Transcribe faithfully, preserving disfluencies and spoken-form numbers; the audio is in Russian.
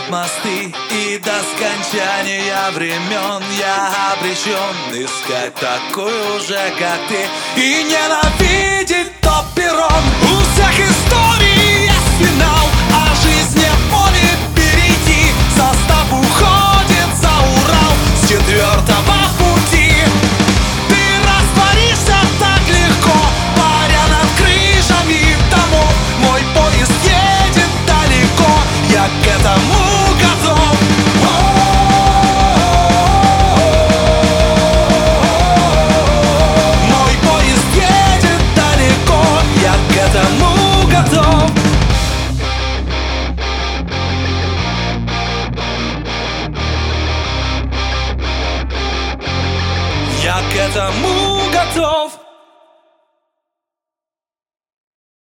строят мосты, и до скончания времен я обречен искать такую же, как ты, и ненавидеть тот перрон. У всех историй есть финал, а жизни поле впереди. Состав уходит за Урал с четвертого пути. Ты растворишься так легко, паря над крышами домов. Мой поезд едет далеко, я к этому готов. Мой поезд едет далеко, я к этому готов. Я к этому готов.